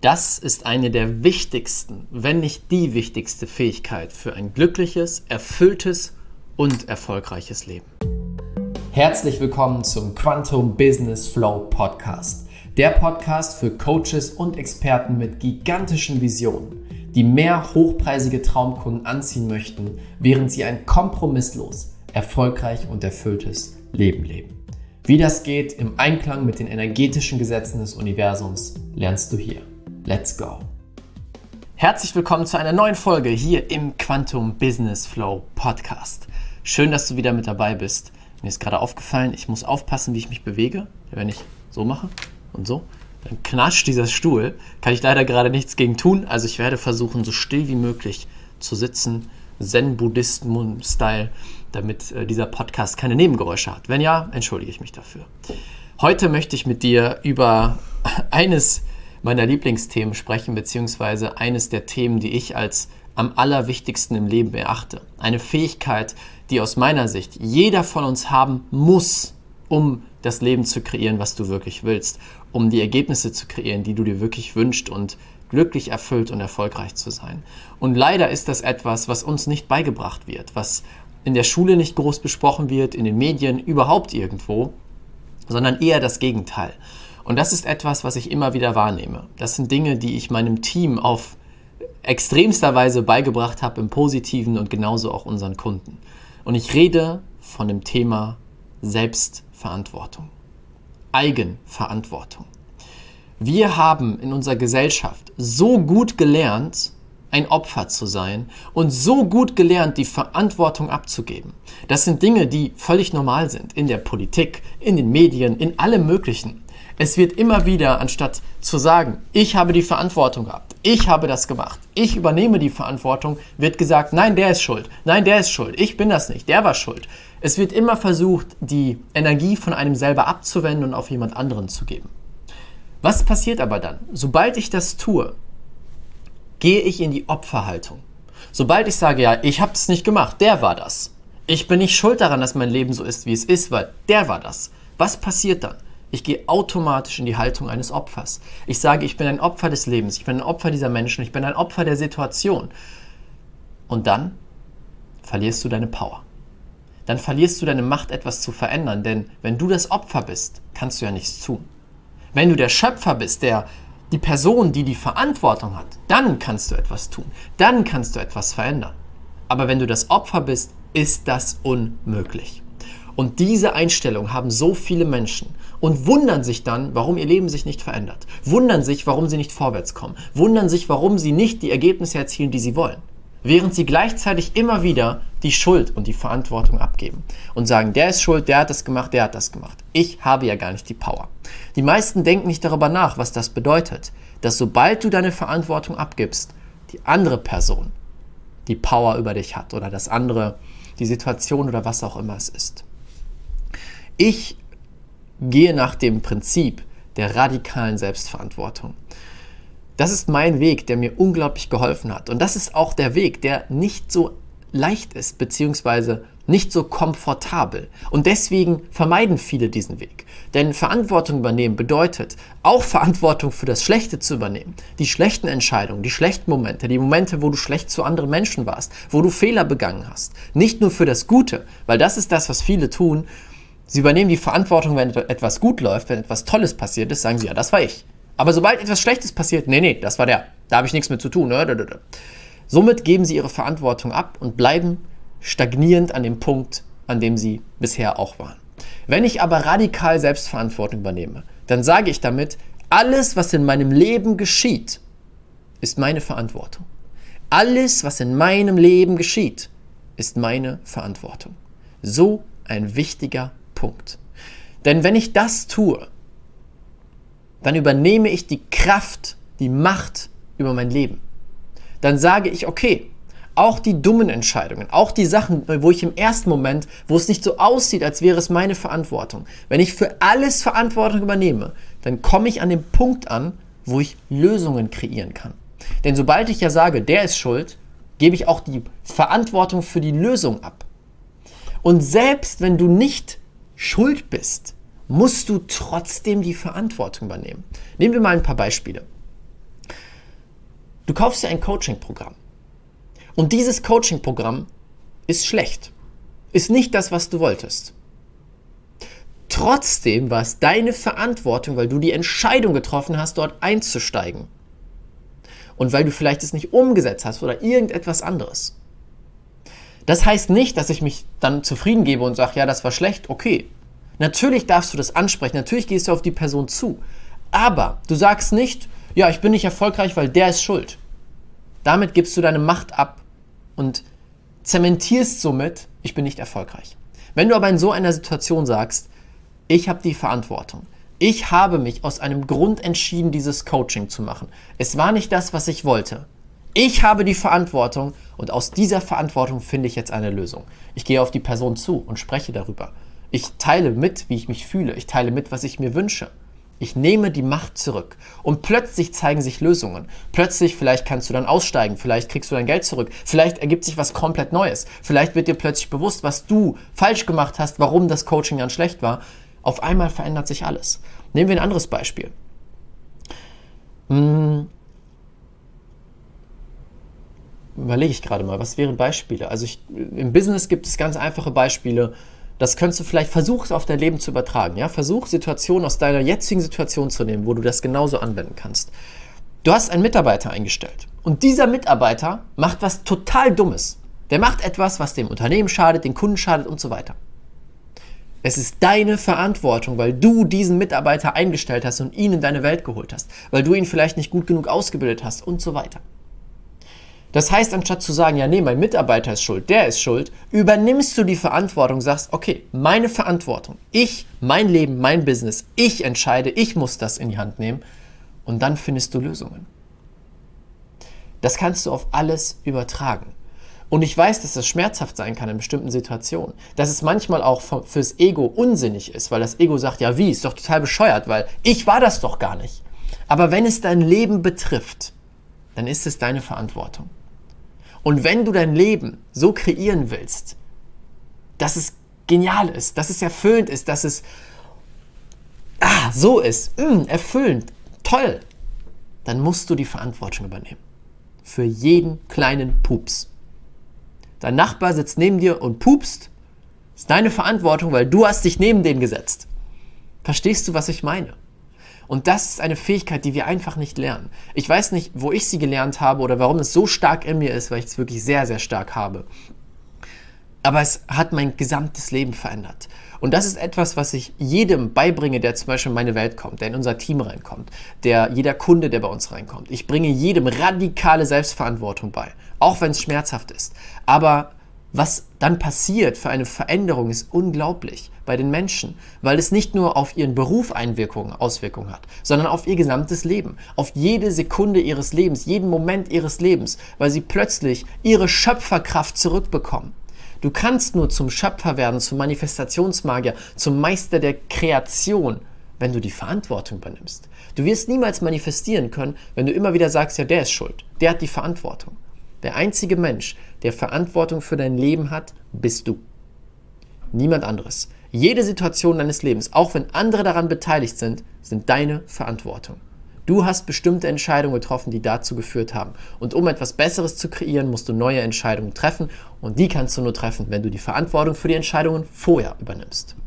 Das ist eine der wichtigsten, wenn nicht die wichtigste Fähigkeit für ein glückliches, erfülltes und erfolgreiches Leben. Herzlich willkommen zum Quantum Business Flow Podcast. Der Podcast für Coaches und Experten mit gigantischen Visionen, die mehr hochpreisige Traumkunden anziehen möchten, während sie ein kompromisslos, erfolgreich und erfülltes Leben leben. Wie das geht im Einklang mit den energetischen Gesetzen des Universums, lernst du hier. Let's go! Herzlich willkommen zu einer neuen Folge hier im Quantum Business Flow Podcast. Schön, dass du wieder mit dabei bist. Mir ist gerade aufgefallen, ich muss aufpassen, wie ich mich bewege. Wenn ich so mache und so, dann knatscht dieser Stuhl. Kann ich leider gerade nichts gegen tun. Also ich werde versuchen, so still wie möglich zu sitzen, Zen-Buddhisten-Style, damit dieser Podcast keine Nebengeräusche hat. Wenn ja, entschuldige ich mich dafür. Heute möchte ich mit dir über eines meiner Lieblingsthemen sprechen, beziehungsweise eines der Themen, die ich als am allerwichtigsten im Leben erachte. Eine Fähigkeit, die aus meiner Sicht jeder von uns haben muss, um das Leben zu kreieren, was du wirklich willst, um die Ergebnisse zu kreieren, die du dir wirklich wünschst und glücklich, erfüllt und erfolgreich zu sein. Und leider ist das etwas, was uns nicht beigebracht wird, was in der Schule nicht groß besprochen wird, in den Medien, überhaupt irgendwo, sondern eher das Gegenteil. Und das ist etwas, was ich immer wieder wahrnehme. Das sind Dinge, die ich meinem Team auf extremster Weise beigebracht habe, im Positiven und genauso auch unseren Kunden. Und ich rede von dem Thema Selbstverantwortung, Eigenverantwortung. Wir haben in unserer Gesellschaft so gut gelernt, ein Opfer zu sein und so gut gelernt, die Verantwortung abzugeben. Das sind Dinge, die völlig normal sind in der Politik, in den Medien, in allem Möglichen. Es wird immer wieder, anstatt zu sagen, ich habe die Verantwortung gehabt, ich habe das gemacht, ich übernehme die Verantwortung, wird gesagt, nein, der ist schuld, ich bin das nicht, der war schuld. Es wird immer versucht, die Energie von einem selber abzuwenden und auf jemand anderen zu geben. Was passiert aber dann? Sobald ich das tue, gehe ich in die Opferhaltung. Sobald ich sage, ja, ich habe es nicht gemacht, der war das. Ich bin nicht schuld daran, dass mein Leben so ist, wie es ist, weil der war das. Was passiert dann? Ich gehe automatisch in die Haltung eines Opfers. Ich sage, ich bin ein Opfer des Lebens, ich bin ein Opfer dieser Menschen, ich bin ein Opfer der Situation. Und dann verlierst du deine Power. Dann verlierst du deine Macht, etwas zu verändern, denn wenn du das Opfer bist, kannst du ja nichts tun. Wenn du der Schöpfer bist, die Person, die die Verantwortung hat, dann kannst du etwas tun, dann kannst du etwas verändern. Aber wenn du das Opfer bist, ist das unmöglich. Und diese Einstellung haben so viele Menschen und wundern sich dann, warum ihr Leben sich nicht verändert. Wundern sich, warum sie nicht vorwärts kommen. Wundern sich, warum sie nicht die Ergebnisse erzielen, die sie wollen. Während sie gleichzeitig immer wieder die Schuld und die Verantwortung abgeben und sagen, der ist schuld, der hat das gemacht, der hat das gemacht. Ich habe ja gar nicht die Power. Die meisten denken nicht darüber nach, was das bedeutet, dass sobald du deine Verantwortung abgibst, die andere Person die Power über dich hat oder das andere, die Situation oder was auch immer es ist. Ich gehe nach dem Prinzip der radikalen Selbstverantwortung. Das ist mein Weg, der mir unglaublich geholfen hat. Und das ist auch der Weg, der nicht so leicht ist, beziehungsweise nicht so komfortabel. Und deswegen vermeiden viele diesen Weg. Denn Verantwortung übernehmen bedeutet, auch Verantwortung für das Schlechte zu übernehmen. Die schlechten Entscheidungen, die schlechten Momente, die Momente, wo du schlecht zu anderen Menschen warst, wo du Fehler begangen hast. Nicht nur für das Gute, weil das ist das, was viele tun. Sie übernehmen die Verantwortung, wenn etwas gut läuft, wenn etwas Tolles passiert ist, sagen sie, ja, das war ich. Aber sobald etwas Schlechtes passiert, nee, das war der, da habe ich nichts mit zu tun. Somit geben sie ihre Verantwortung ab und bleiben stagnierend an dem Punkt, an dem sie bisher auch waren. Wenn ich aber radikal Selbstverantwortung übernehme, dann sage ich damit, alles, was in meinem Leben geschieht, ist meine Verantwortung. Alles, was in meinem Leben geschieht, ist meine Verantwortung. So ein wichtiger Punkt. Denn wenn ich das tue, dann übernehme ich die Kraft, die Macht über mein Leben. Dann sage ich, okay, auch die dummen Entscheidungen, auch die Sachen, wo ich im ersten Moment, wo es nicht so aussieht, als wäre es meine Verantwortung, wenn ich für alles Verantwortung übernehme, dann komme ich an den Punkt an, wo ich Lösungen kreieren kann. Denn sobald ich ja sage, der ist schuld, gebe ich auch die Verantwortung für die Lösung ab. Und selbst wenn du nicht schuld bist, musst du trotzdem die Verantwortung übernehmen. Nehmen wir mal ein paar Beispiele. Du kaufst dir ein Coaching-Programm. Und dieses Coaching-Programm ist schlecht. Ist nicht das, was du wolltest. Trotzdem war es deine Verantwortung, weil du die Entscheidung getroffen hast, dort einzusteigen. Und weil du vielleicht es nicht umgesetzt hast oder irgendetwas anderes. Das heißt nicht, dass ich mich dann zufrieden gebe und sage, ja, das war schlecht, okay. Natürlich darfst du das ansprechen, natürlich gehst du auf die Person zu. Aber du sagst nicht, ja, ich bin nicht erfolgreich, weil der ist schuld. Damit gibst du deine Macht ab und zementierst somit, ich bin nicht erfolgreich. Wenn du aber in so einer Situation sagst, ich habe die Verantwortung. Ich habe mich aus einem Grund entschieden, dieses Coaching zu machen. Es war nicht das, was ich wollte. Ich habe die Verantwortung und aus dieser Verantwortung finde ich jetzt eine Lösung. Ich gehe auf die Person zu und spreche darüber. Ich teile mit, wie ich mich fühle. Ich teile mit, was ich mir wünsche. Ich nehme die Macht zurück und plötzlich zeigen sich Lösungen. Plötzlich, vielleicht kannst du dann aussteigen, vielleicht kriegst du dein Geld zurück, vielleicht ergibt sich was komplett Neues. Vielleicht wird dir plötzlich bewusst, was du falsch gemacht hast, warum das Coaching dann schlecht war. Auf einmal verändert sich alles. Nehmen wir ein anderes Beispiel. Überlege ich gerade mal, was wären Beispiele? Also im Business gibt es ganz einfache Beispiele. Das könntest du vielleicht versuchen, auf dein Leben zu übertragen. Ja? Versuch, Situationen aus deiner jetzigen Situation zu nehmen, wo du das genauso anwenden kannst. Du hast einen Mitarbeiter eingestellt und dieser Mitarbeiter macht was total Dummes. Der macht etwas, was dem Unternehmen schadet, den Kunden schadet und so weiter. Es ist deine Verantwortung, weil du diesen Mitarbeiter eingestellt hast und ihn in deine Welt geholt hast, weil du ihn vielleicht nicht gut genug ausgebildet hast und so weiter. Das heißt, anstatt zu sagen, ja nee, mein Mitarbeiter ist schuld, der ist schuld, übernimmst du die Verantwortung, sagst, okay, meine Verantwortung, ich, mein Leben, mein Business, ich entscheide, ich muss das in die Hand nehmen und dann findest du Lösungen. Das kannst du auf alles übertragen. Und ich weiß, dass das schmerzhaft sein kann in bestimmten Situationen. Dass es manchmal auch fürs Ego unsinnig ist, weil das Ego sagt, ja wie, ist doch total bescheuert, weil ich war das doch gar nicht. Aber wenn es dein Leben betrifft, dann ist es deine Verantwortung. Und wenn du dein Leben so kreieren willst, dass es genial ist, dass es erfüllend ist, dass es so ist, erfüllend, toll, dann musst du die Verantwortung übernehmen. Für jeden kleinen Pups. Dein Nachbar sitzt neben dir und pupst, ist deine Verantwortung, weil du hast dich neben den gesetzt. Verstehst du, was ich meine? Und das ist eine Fähigkeit, die wir einfach nicht lernen. Ich weiß nicht, wo ich sie gelernt habe oder warum es so stark in mir ist, weil ich es wirklich sehr, sehr stark habe. Aber es hat mein gesamtes Leben verändert. Und das ist etwas, was ich jedem beibringe, der zum Beispiel in meine Welt kommt, der in unser Team reinkommt, jeder Kunde, der bei uns reinkommt. Ich bringe jedem radikale Selbstverantwortung bei, auch wenn es schmerzhaft ist. Aber was dann passiert für eine Veränderung ist unglaublich bei den Menschen, weil es nicht nur auf ihren Beruf Auswirkungen hat, sondern auf ihr gesamtes Leben, auf jede Sekunde ihres Lebens, jeden Moment ihres Lebens, weil sie plötzlich ihre Schöpferkraft zurückbekommen. Du kannst nur zum Schöpfer werden, zum Manifestationsmagier, zum Meister der Kreation, wenn du die Verantwortung übernimmst. Du wirst niemals manifestieren können, wenn du immer wieder sagst, ja, der ist schuld, der hat die Verantwortung. Der einzige Mensch, der Verantwortung für dein Leben hat, bist du. Niemand anderes. Jede Situation deines Lebens, auch wenn andere daran beteiligt sind deine Verantwortung. Du hast bestimmte Entscheidungen getroffen, die dazu geführt haben. Und um etwas Besseres zu kreieren, musst du neue Entscheidungen treffen. Und die kannst du nur treffen, wenn du die Verantwortung für die Entscheidungen vorher übernimmst.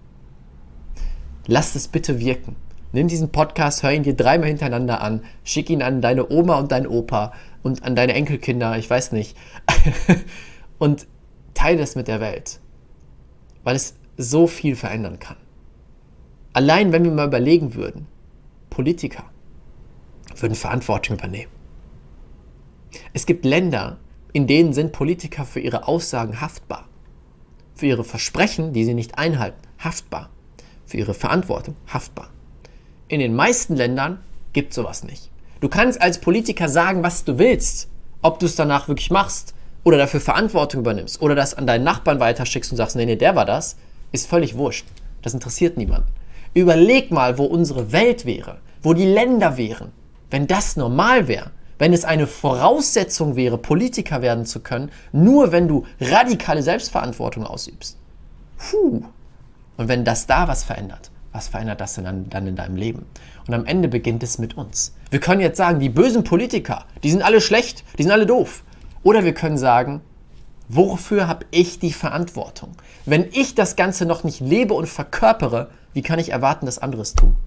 Lass es bitte wirken. Nimm diesen Podcast, hör ihn dir 3-mal hintereinander an, schick ihn an deine Oma und deinen Opa und an deine Enkelkinder, ich weiß nicht. Und teile es mit der Welt, weil es so viel verändern kann. Allein, wenn wir mal überlegen würden, Politiker würden Verantwortung übernehmen. Es gibt Länder, in denen sind Politiker für ihre Aussagen haftbar. Für ihre Versprechen, die sie nicht einhalten, haftbar. Für ihre Verantwortung haftbar. In den meisten Ländern gibt es sowas nicht. Du kannst als Politiker sagen, was du willst. Ob du es danach wirklich machst oder dafür Verantwortung übernimmst oder das an deinen Nachbarn weiterschickst und sagst, nee, der war das, ist völlig wurscht. Das interessiert niemanden. Überleg mal, wo unsere Welt wäre, wo die Länder wären, wenn das normal wäre. Wenn es eine Voraussetzung wäre, Politiker werden zu können, nur wenn du radikale Selbstverantwortung ausübst. Und wenn das da was verändert das dann in deinem Leben? Und am Ende beginnt es mit uns. Wir können jetzt sagen, die bösen Politiker, die sind alle schlecht, die sind alle doof. Oder wir können sagen, wofür habe ich die Verantwortung? Wenn ich das Ganze noch nicht lebe und verkörpere, wie kann ich erwarten, dass andere es tun?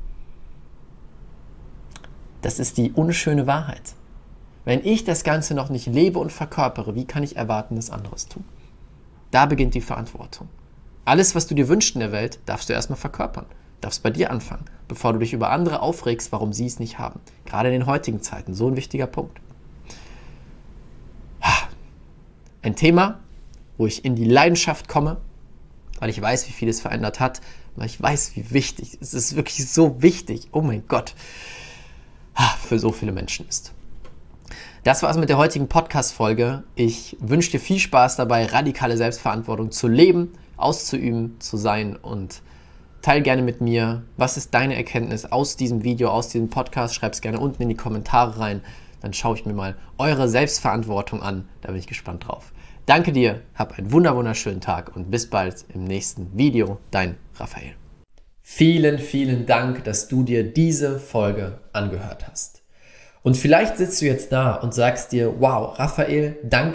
Das ist die unschöne Wahrheit. Wenn ich das Ganze noch nicht lebe und verkörpere, wie kann ich erwarten, dass andere es tun? Da beginnt die Verantwortung. Alles, was du dir wünschst in der Welt, darfst du erstmal verkörpern. Darfst bei dir anfangen, bevor du dich über andere aufregst, warum sie es nicht haben. Gerade in den heutigen Zeiten, so ein wichtiger Punkt. Ein Thema, wo ich in die Leidenschaft komme, weil ich weiß, wie viel es verändert hat, weil ich weiß, wie wichtig, es ist wirklich so wichtig, oh mein Gott, für so viele Menschen ist. Das war's mit der heutigen Podcast-Folge. Ich wünsche dir viel Spaß dabei, radikale Selbstverantwortung zu leben, auszuüben, zu sein und teil gerne mit mir, was ist deine Erkenntnis aus diesem Video, aus diesem Podcast. Schreib es gerne unten in die Kommentare rein. Dann schaue ich mir mal eure Selbstverantwortung an. Da bin ich gespannt drauf. Danke dir, hab einen wunderschönen Tag und bis bald im nächsten Video. Dein Raphael. Vielen, vielen Dank, dass du dir diese Folge angehört hast. Und vielleicht sitzt du jetzt da und sagst dir, wow, Raphael,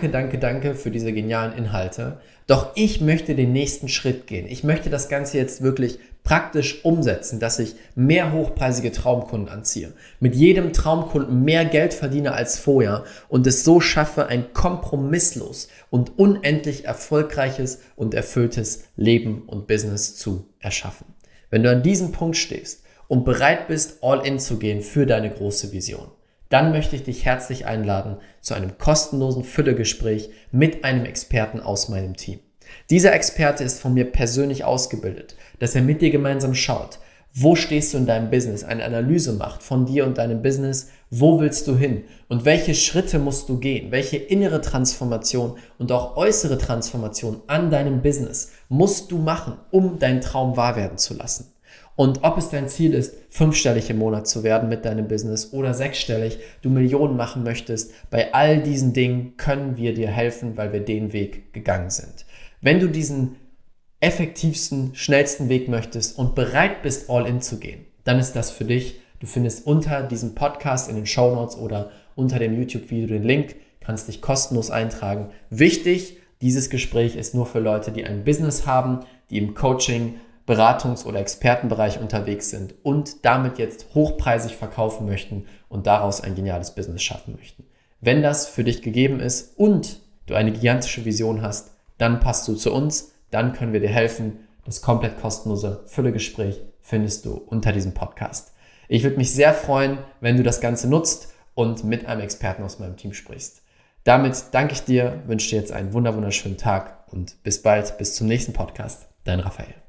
danke für diese genialen Inhalte. Doch ich möchte den nächsten Schritt gehen. Ich möchte das Ganze jetzt wirklich praktisch umsetzen, dass ich mehr hochpreisige Traumkunden anziehe, mit jedem Traumkunden mehr Geld verdiene als vorher und es so schaffe, ein kompromisslos und unendlich erfolgreiches und erfülltes Leben und Business zu erschaffen. Wenn du an diesem Punkt stehst und bereit bist, all in zu gehen für deine große Vision, dann möchte ich dich herzlich einladen zu einem kostenlosen Füllegespräch mit einem Experten aus meinem Team. Dieser Experte ist von mir persönlich ausgebildet, dass er mit dir gemeinsam schaut, wo stehst du in deinem Business, eine Analyse macht von dir und deinem Business, wo willst du hin und welche Schritte musst du gehen, welche innere Transformation und auch äußere Transformation an deinem Business musst du machen, um deinen Traum wahr werden zu lassen. Und ob es dein Ziel ist, 5-stellig im Monat zu werden mit deinem Business oder 6-stellig, du Millionen machen möchtest, bei all diesen Dingen können wir dir helfen, weil wir den Weg gegangen sind. Wenn du diesen effektivsten, schnellsten Weg möchtest und bereit bist, all in zu gehen, dann ist das für dich. Du findest unter diesem Podcast in den Shownotes oder unter dem YouTube-Video den Link, kannst dich kostenlos eintragen. Wichtig, dieses Gespräch ist nur für Leute, die ein Business haben, die im Coaching, Beratungs- oder Expertenbereich unterwegs sind und damit jetzt hochpreisig verkaufen möchten und daraus ein geniales Business schaffen möchten. Wenn das für dich gegeben ist und du eine gigantische Vision hast, dann passt du zu uns, dann können wir dir helfen. Das komplett kostenlose Füllegespräch findest du unter diesem Podcast. Ich würde mich sehr freuen, wenn du das Ganze nutzt und mit einem Experten aus meinem Team sprichst. Damit danke ich dir, wünsche dir jetzt einen wunderschönen Tag und bis bald, bis zum nächsten Podcast. Dein Raphael.